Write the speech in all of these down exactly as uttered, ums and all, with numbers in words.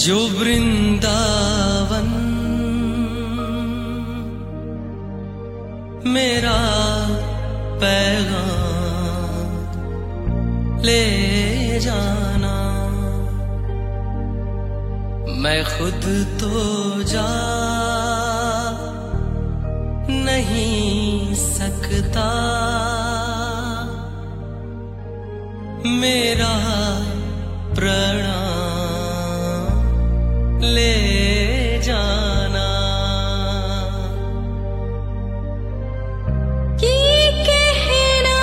जो वृंदावन मेरा पैगाम ले जाना। मैं खुद तो जा नहीं सकता, मेरा प्रणाम ले जाना। ये कहना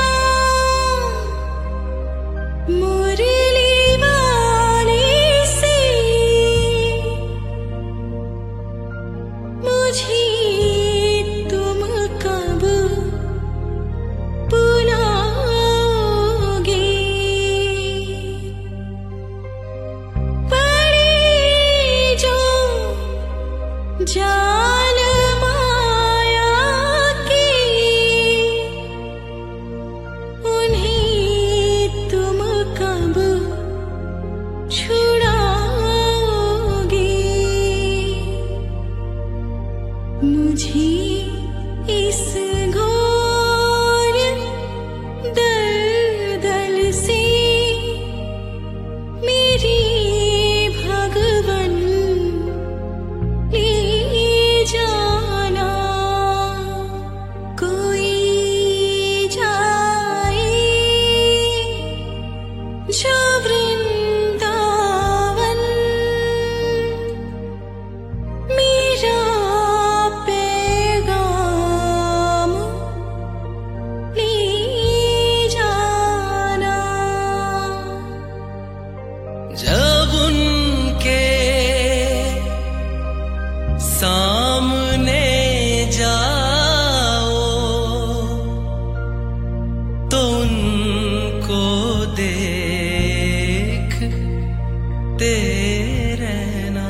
मुरली वाले से मुझे तुम कब बुलाओगे? जाल माया की उन्हें तुम कब छुड़ाओगे? मुझे इस घोर दलदल से मेरी भगवन जाना। कोई जाए जो वृंदावन मेरा पैगाम ले जाना। जब उनके सामने जाओ तो उनको देखते रहना।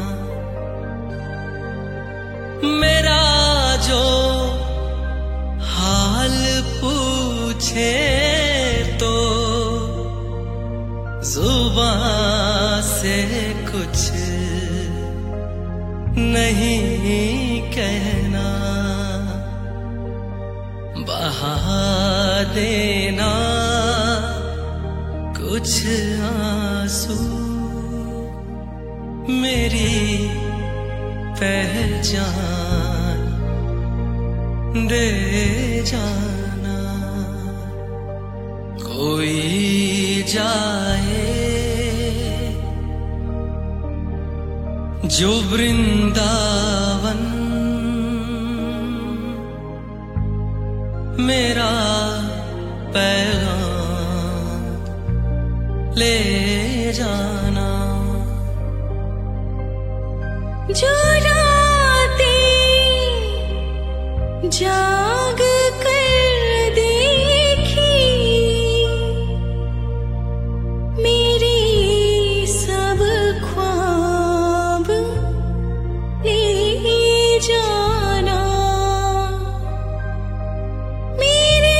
मेरा जो हाल पूछे तो जुबान से कुछ नहीं कहना। बहा देना कुछ आंसू, मेरी पहचान दे जाना। कोई जाए जो वृंदावन मेरा पैगाम ले जाना। जो रातें जाग कर देखी मेरी सब ख्वाब ले जाना। मेरे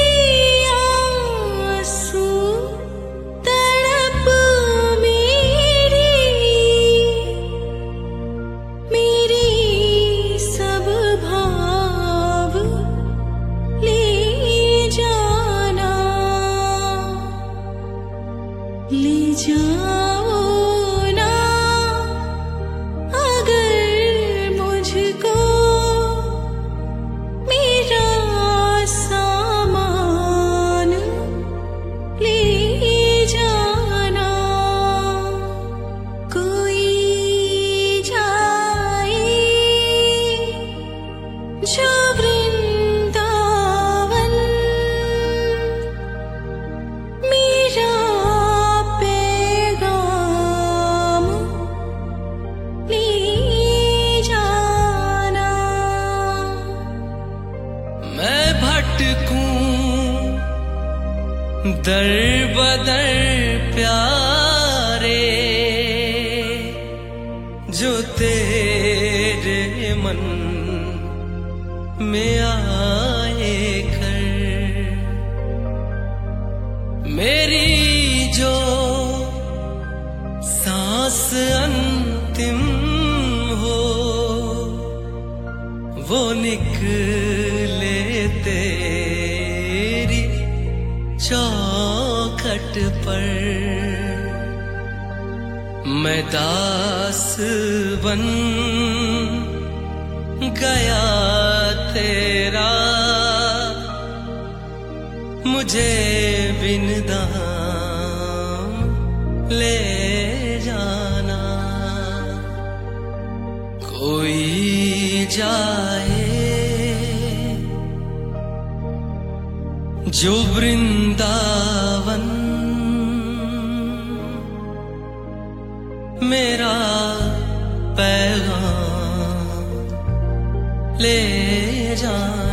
आंसू तड़प मेरी मेरी सब भाव ले जाना। ले जाओ ना अगर मुझको मेरा सामान ले जाना। कोई जाए जो वृंदावन मेरा पैगाम ले जाना। मैं भटकूं दर बदर प्यारे, जो तेरे मन में आए कर। मेरी जो सांस अन निकले तेरी चौखट पर, मैं दास बन गया तेरा, मुझे बिन दाम ले जाना। कोई जाए जो वृंदावन, मेरा पैगाम ले जाना।